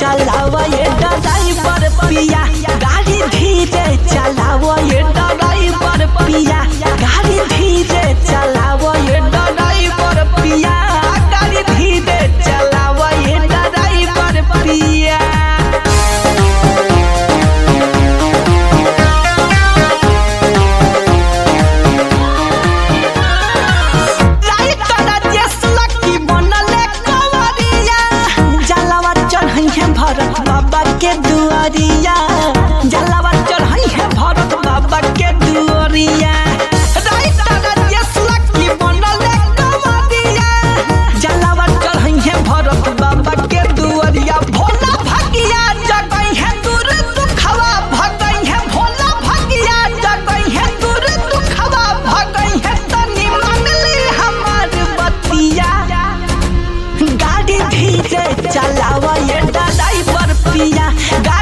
चलावा ये ड्राइवर पिया, गाड़ी धीरे चलावा ये ड्राइवर पिया, गाड़ी धीरे चलावा ये ड्राइवर पिया, गाड़ी धीरे चलावा ये ड्राइवर पिया। भरत बाबा के दुआरिया, जलावा चढ़ाई है भरत बाबा के दुआरिया, जलावा चढ़ाई है भरत बाबा के दुआरिया। भोला भगिया जगई है दूर दुखवा भगई है, भोला भगिया जगई है दूर दुखवा भगई है, तनी मान ली हमार बतिया, गाड़ी धीरे चलावा ये ड्राइवर पिया।